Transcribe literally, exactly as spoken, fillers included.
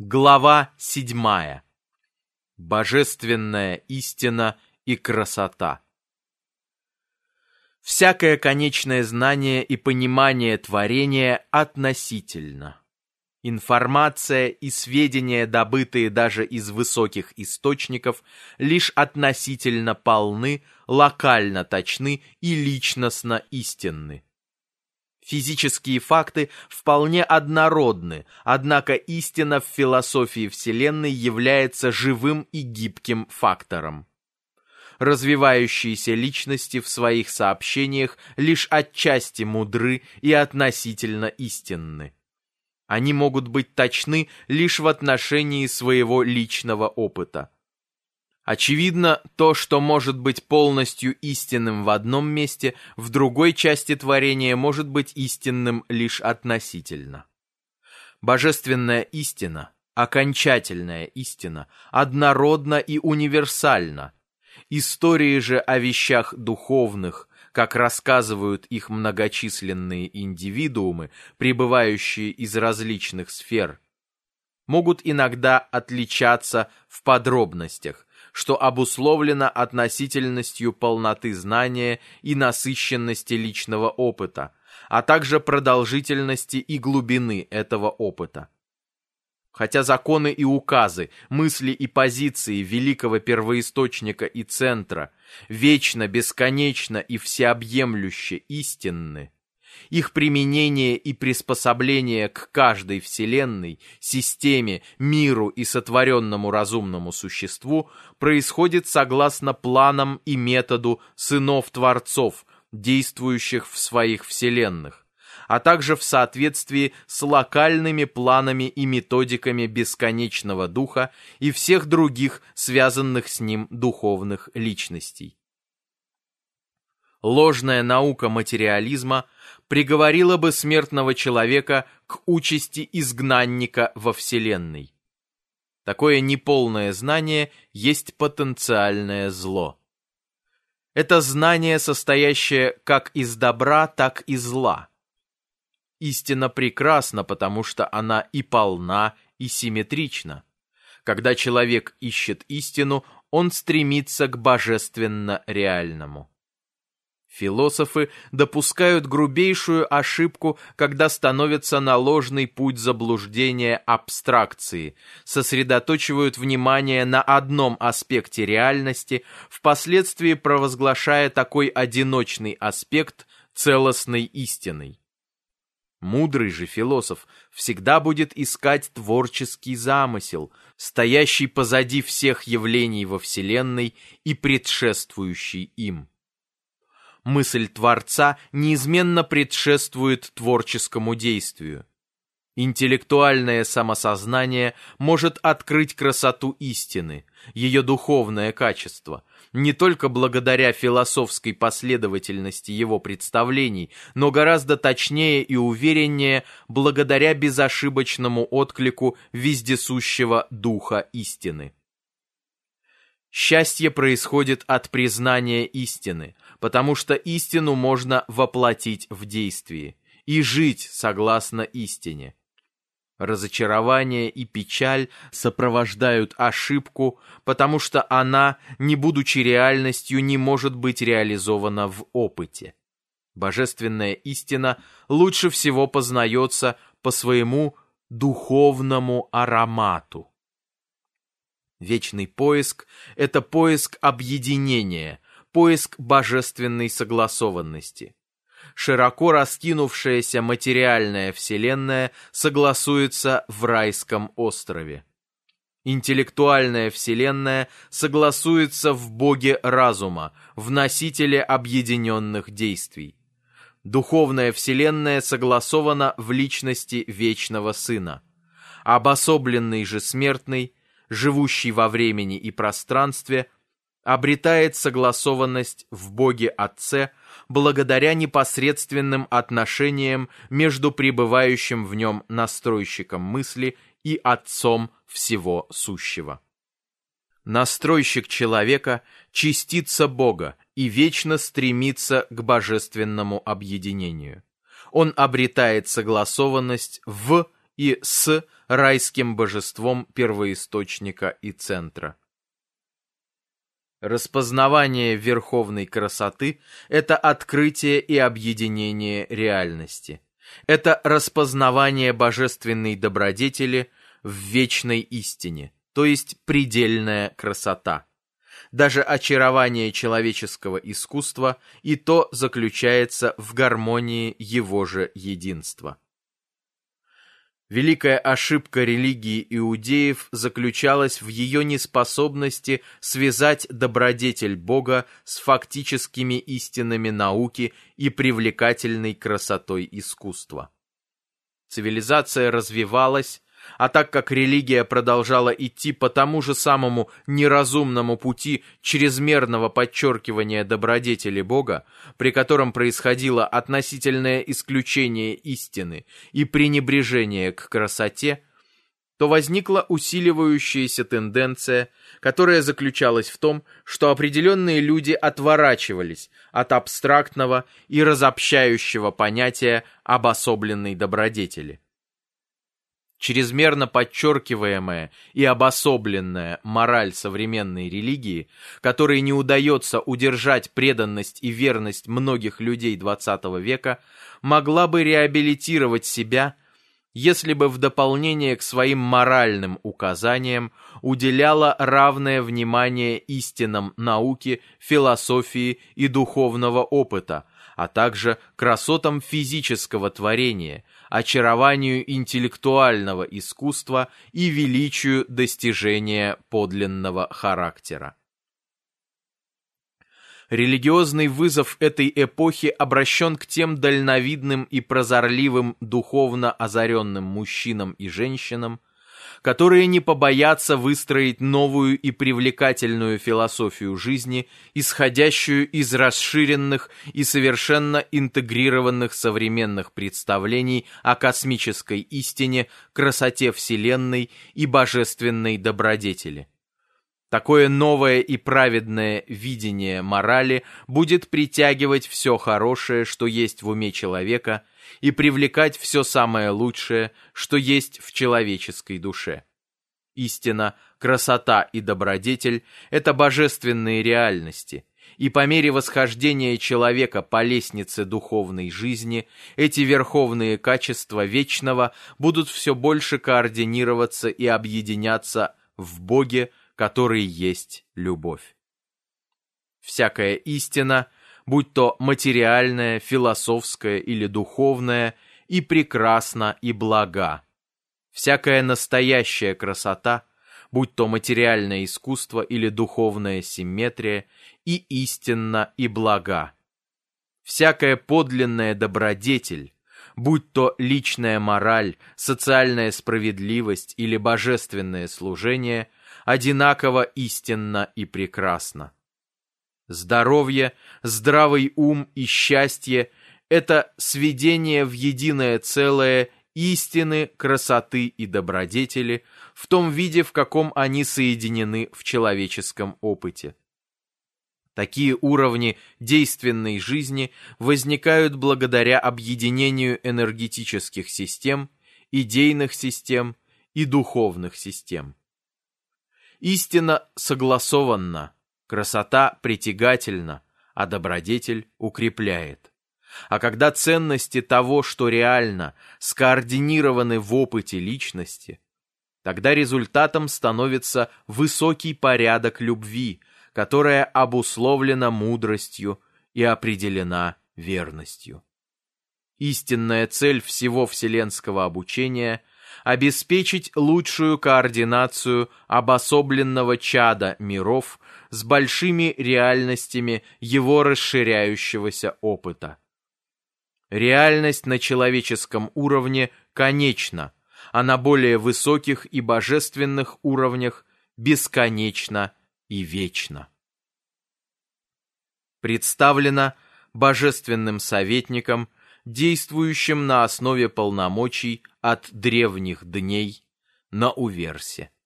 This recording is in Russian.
Глава седьмая. Божественная истина и красота. Всякое конечное знание и понимание творения относительно. Информация и сведения, добытые даже из высоких источников, лишь относительно полны, локально точны и личностно истинны. Физические факты вполне однородны, однако истина в философии Вселенной является живым и гибким фактором. Развивающиеся личности в своих сообщениях лишь отчасти мудры и относительно истинны. Они могут быть точны лишь в отношении своего личного опыта. Очевидно, то, что может быть полностью истинным в одном месте, в другой части творения может быть истинным лишь относительно. Божественная истина, окончательная истина, однородна и универсальна. Истории же о вещах духовных, как рассказывают их многочисленные индивидуумы, пребывающие из различных сфер, могут иногда отличаться в подробностях, что обусловлено относительностью полноты знания и насыщенности личного опыта, а также продолжительности и глубины этого опыта. Хотя законы и указы, мысли и позиции великого первоисточника и центра вечно, бесконечно и всеобъемлюще истинны, их применение и приспособление к каждой вселенной, системе, миру и сотворенному разумному существу происходит согласно планам и методу сынов-творцов, действующих в своих вселенных, а также в соответствии с локальными планами и методиками бесконечного духа и всех других связанных с ним духовных личностей. Ложная наука материализма приговорила бы смертного человека к участи изгнанника во Вселенной. Такое неполное знание есть потенциальное зло. Это знание, состоящее как из добра, так и зла. Истина прекрасна, потому что она и полна, и симметрична. Когда человек ищет истину, он стремится к божественно-реальному. Философы допускают грубейшую ошибку, когда становятся на ложный путь заблуждения абстракции, сосредоточивают внимание на одном аспекте реальности, впоследствии провозглашая такой одиночный аспект целостной истиной. Мудрый же философ всегда будет искать творческий замысел, стоящий позади всех явлений во Вселенной и предшествующий им. Мысль Творца неизменно предшествует творческому действию. Интеллектуальное самосознание может открыть красоту истины, ее духовное качество, не только благодаря философской последовательности его представлений, но гораздо точнее и увереннее благодаря безошибочному отклику вездесущего духа истины. Счастье происходит от признания истины, потому что истину можно воплотить в действии и жить согласно истине. Разочарование и печаль сопровождают ошибку, потому что она, не будучи реальностью, не может быть реализована в опыте. Божественная истина лучше всего познается по своему духовному аромату. Вечный поиск – это поиск объединения, поиск божественной согласованности. Широко раскинувшаяся материальная вселенная согласуется в райском острове. Интеллектуальная вселенная согласуется в Боге разума, в носителе объединенных действий. Духовная вселенная согласована в личности Вечного Сына. Обособленный же смертный, живущий во времени и пространстве, обретает согласованность в Боге Отце благодаря непосредственным отношениям между пребывающим в нем настройщиком мысли и Отцом всего сущего. Настройщик человека – частица Бога и вечно стремится к божественному объединению. Он обретает согласованность в и с райским божеством первоисточника и центра. Распознавание верховной красоты – это открытие и объединение реальности. Это распознавание божественной добродетели в вечной истине, то есть предельная красота. Даже очарование человеческого искусства и то заключается в гармонии его же единства. Великая ошибка религии иудеев заключалась в ее неспособности связать добродетель Бога с фактическими истинами науки и привлекательной красотой искусства. Цивилизация развивалась, а так как религия продолжала идти по тому же самому неразумному пути чрезмерного подчеркивания добродетели Бога, при котором происходило относительное исключение истины и пренебрежение к красоте, то возникла усиливающаяся тенденция, которая заключалась в том, что определенные люди отворачивались от абстрактного и разобщающего понятия обособленной добродетели. Чрезмерно подчеркиваемая и обособленная мораль современной религии, которой не удается удержать преданность и верность многих людей двадцатого века, могла бы реабилитировать себя, если бы в дополнение к своим моральным указаниям уделяла равное внимание истинам науки, философии и духовного опыта, а также красотам физического творения, очарованию интеллектуального искусства и величию достижения подлинного характера. Религиозный вызов этой эпохи обращен к тем дальновидным и прозорливым духовно озаренным мужчинам и женщинам, которые не побоятся выстроить новую и привлекательную философию жизни, исходящую из расширенных и совершенно интегрированных современных представлений о космической истине, красоте Вселенной и божественной добродетели. Такое новое и праведное видение морали будет притягивать все хорошее, что есть в уме человека, и привлекать все самое лучшее, что есть в человеческой душе. Истина, красота и добродетель – это божественные реальности, и по мере восхождения человека по лестнице духовной жизни эти верховные качества вечного будут все больше координироваться и объединяться в Боге, который есть любовь. Всякая истина, будь то материальная, философская или духовная, и прекрасна, и блага. Всякая настоящая красота, будь то материальное искусство или духовная симметрия, и истинна, и блага. Всякая подлинная добродетель, будь то личная мораль, социальная справедливость или божественное служение, одинаково истинно и прекрасно. Здоровье, здравый ум и счастье – это сведение в единое целое истины, красоты и добродетели в том виде, в каком они соединены в человеческом опыте. Такие уровни действенной жизни возникают благодаря объединению энергетических систем, идейных систем и духовных систем. Истина согласованна, красота притягательна, а добродетель укрепляет. А когда ценности того, что реально, скоординированы в опыте личности, тогда результатом становится высокий порядок любви, которая обусловлена мудростью и определена верностью. Истинная цель всего вселенского обучения – обеспечить лучшую координацию обособленного чада миров с большими реальностями его расширяющегося опыта. Реальность на человеческом уровне конечна, а на более высоких и божественных уровнях бесконечна и вечна. Представлена божественным советником, действующим на основе полномочий от древних дней на уверсе.